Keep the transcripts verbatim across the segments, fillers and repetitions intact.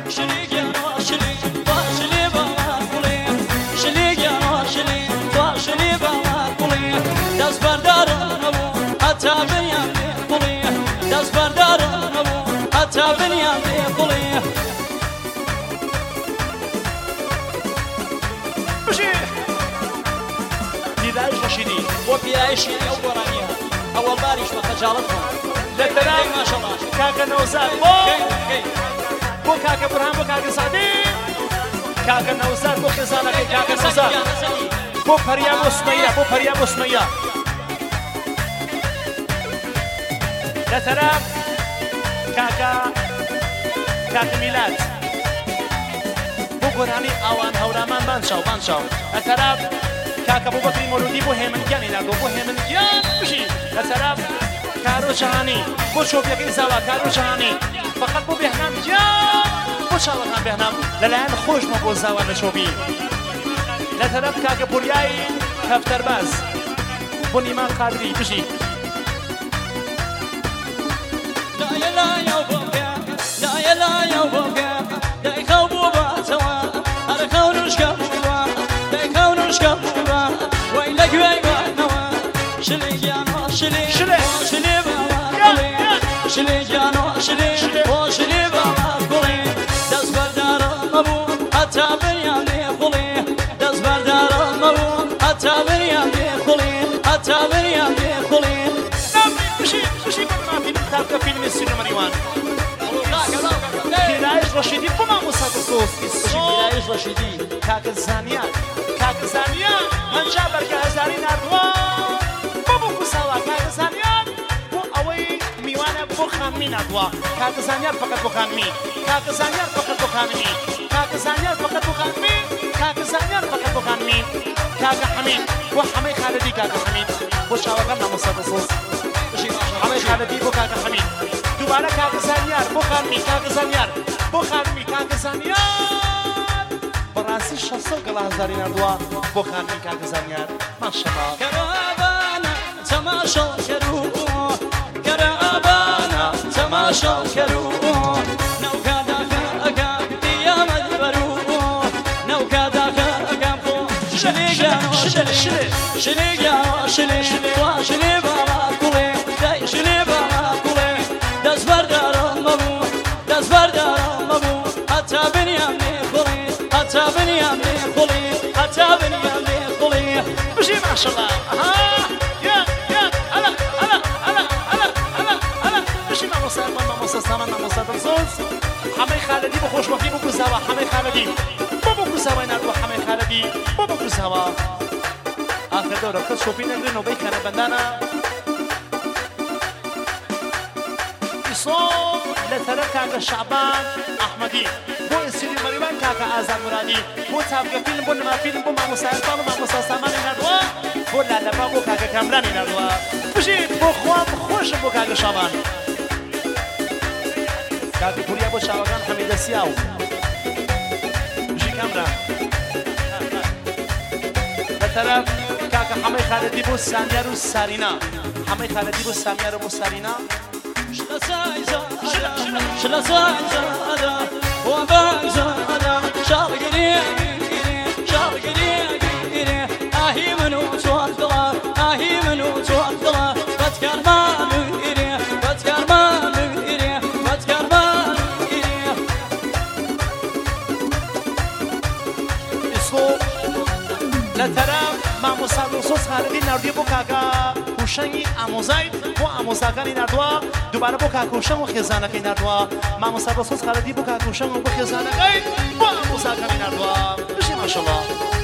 شليك يا شليك واشلي بقولي شليك يا شليك واشلي بقولي داس بردار ابو حتى بنيان بقولي داس بردار ابو حتى بنيان بقولي بشي ديداش رشيدي وبيعيشي اول رانيا اول باريش بخجالتهم لا ترى ما شاء الله كاكا نوزاد بو كاكا برهان بو كاكا صديق كاكا نوزاد بو خزانة كاكا نوزاد بو فريا بو سمية بو فريا بو سمية لا ترى كاكا كاكا ميلاد بو قراني اوان هورامان بانشاو بانشاو لا ترى كاكا بو بكري مولودي بو هيمن جاني نادو بو هيمن جان بشي لا ترى كارو شهاني بو شوفيا كيزاوا كارو شهاني فقط بو بهنام جان بو شاوان بهنام للان خوش ما بو زاوا نشوفي لا ترى كاكا بورياي كفتر باز بو نيمان قادري بشي لا يا لا يا بوكا لا يا لا يا بوكا لا يخوبوا باتوا هذا كون شكوا لا كون شكوا ويلك ويما نوا شلي جانو شلي شلي شلي بابا شلي جانو شلي وشلي بابا قولي داس بردار مبو حتى بنيان بقولي داس بردار مبو حتى بنيان بقولي حتى بنيان بقولي بشي بشي ما في كاكا فيلم السينما ريوان كيرايش رشيدي بما مصاد الصوص كيرايش رشيدي كاكا زانيان كاكا زانيان هنجا بركة هزاري نردوان بابو كساوا كاكا زانيان بو اوي ميوانا بو خانمي نردوا كاكا زانيان فقط بو خانمي كاكا زانيان فقط بو خانمي كاكا زانيان فقط بو خانمي كاكا زانيان فقط بو خانمي كاكا حميد بو حمي خالدي كاكا حميد بو شاوكا مصاد الصوص حمي خالدي بو كاكا حميد دوباره كاكا زانيار بو خانمي كاكا زانيار بو خانمي كاكا زانيار براسي شخصو قلا هزاري نردوا بو خانمي كاكا زانيار ما شاء الله كرابانا تماشا كرو كرابانا تماشا كرو نو كادا كاكا ديام البرو نو كادا كاكا شلي جانو شلي شلي شلي جانو شلي وشلي بابا كولي داي شلي بابا كولي داس بردار مبو داس بردار مبو حتى بنيام بقولي حتى بنيام بقولي حتى بنيام بقولي بشي ما شاء الله ها يا يا هلا هلا هلا هلا هلا هلا بشي ما مصاب ما مصاب سامان ما مصاب صوص حمي خالدي بخوش وفي بكو زوا حمي خالدي بابو كساوا نردو حمي خالدي بابو كساوا آخر دورة كل شوفين اللي نوبي كان بندانا صوب لترى كاكا شعبان أحمدي بو إسيري مريوان كاكا آزاد مرادي بو تابقى فيلم بو نما فيلم بو ما مساعدان ما مساعدان نردوا بو لالبا بو كاكا كامراني نردوا بشي بو خوام خوش بو كاكا شعبان كاكا بوريا بو شعبان حميد السياو بشي كامران لترى كاكا حمي خالدي بو ساميار و سارينا حمي خالدي بو ساميار و سارينا شلا سايزادا شلا سايزادا وبايزادا شارقني شارقني آهي منو توكلا آهي منو توكلا بتكر ما نيري بتكر ما نيري بتكر ما نيري اسلو لا ترى ما مصاب صوص خالدي نردي بو كاكا کوشنی آموزای بو آموزگانی نردوا دوباره بو که کوشن و خزانه کی نردوا ما مسابقه خالدی بو که کوشن و بو خزانه کی بو آموزگانی نردوا بشی ماشاءالله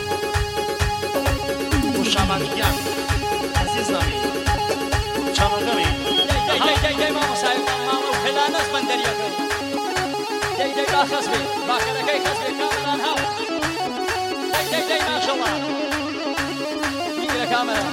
خوشامدیان عزیز نمی چامرگمی دی دی دی ما مسای ما خلانس بندریا دی دی با خسبی با کرکی خسبی کامران ها دی دی ماشاءالله میگیره کامران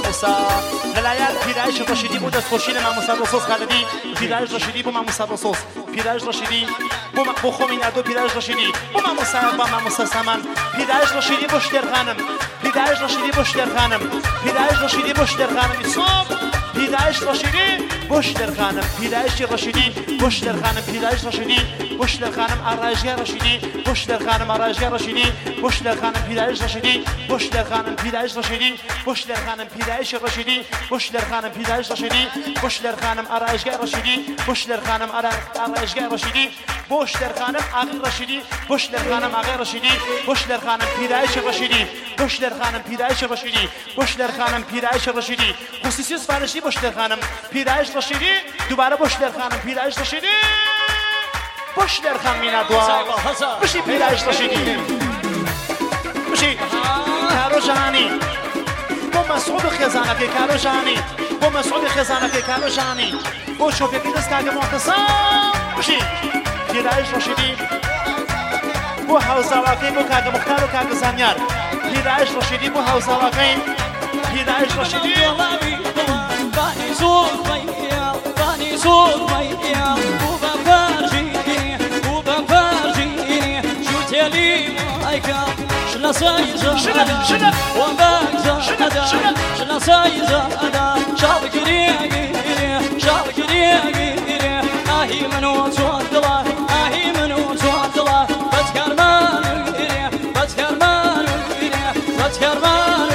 مامۆسا لەلایەن پیرایش ڕەشیدی بۆ دەستخۆشی لە مامۆستا ڕۆسۆس خالەدی پیرایش ڕەشیدی بۆ مامۆستا ڕۆسۆس پیرایش ڕەشیدی بۆ بۆ خۆمی نادۆ پیرایش ڕەشیدی بۆ مامۆستا با مامۆستا سامان پیرایش ڕەشیدی بۆ شتێرخانم پیرایش ڕەشیدی بۆ شتێرخانم پیرایش ڕەشیدی بۆ شتێرخانم ئیسۆب پیرایش ڕەشیدی بۆ شتێرخانم پیرایشی ڕەشیدی بۆ شتێرخانم پیرایش ڕەشیدی بۆ شتێرخانم ئاڕایژگای ڕەشیدی بۆ شتێرخانم ئاڕایژگای ڕەشیدی بۆ شتێرخانم پیرایش ڕەشیدی بۆ شتێرخانم پیرایش ڕەشیدی بۆ شتێرخانم پیرایشی ڕەشیدی بۆ شتێرخانم پیرایش ڕەشیدی بۆ شتێرخانم ئاڕایژگای ڕەشیدی بۆ شتێرخانم ئاڕایژگای ڕەشیدی بۆ شتێرخانم ئاغی ڕەشیدی بۆ شتێرخانم ئاغای ڕەشیدی بۆ شتێرخانم پیرایشی ڕەشیدی بۆ شتێرخانم پیرایشی ڕەشیدی بۆ شتێرخانم پیرایشی ڕەشیدی خصوصی سفارشی بۆ شتێرخانم پیرایش ڕەشیدی دووبارە بۆ شتێرخانم پیرایش ڕەشیدی بۆ شتێرخان مینادووە بشی پیرایش ڕەشیدی بشی کارۆ جەهانی بۆ مەسعود و خێزانەکەی کارۆ جەهانی بۆ مەسعود و خێزانەکەی کارۆ جەهانی بۆ شۆفێکی دەست کاکە مۆحتەسام بشی پیرایش ڕەشیدی بۆ هاوساواکەی بۆ کاکە موختار و کاکە زانیار پیرایش ڕەشیدی بۆ هاوساواکەی پیرایش ڕەشیدی بانی زود ميا باني زود ميا وبا فرجيني وبا فرجيني شو تلي مايكا شلا سايزا شنب شنب وباكزا هذا شلا سايزا هذا شابك ريقي شابك ريقي آهي منو توطلا آهي منو توطلا بتكر مانو بتكر مانو بتكر مانو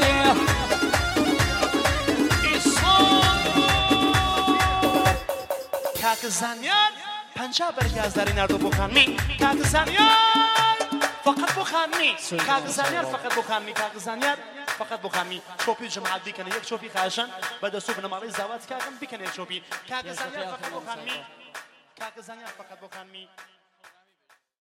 کاکە زانیار پەنجا بەرگازداری ناردۆ بۆ خانمی کاکە زانیار فقط بۆ خانمی کاکە زانیار فقط بۆ خانمی کاکە زانیار فقط بۆ خانمی چۆپی جەماعەت بیکەنە یەک چۆپی خاشن بەدەستۆ بنەماڵەی زاوات کاکەم بیکەنە یەک چۆپی کاکە زانیار فقط بۆ خانمی کاکە زانیار فقط بۆ خانمی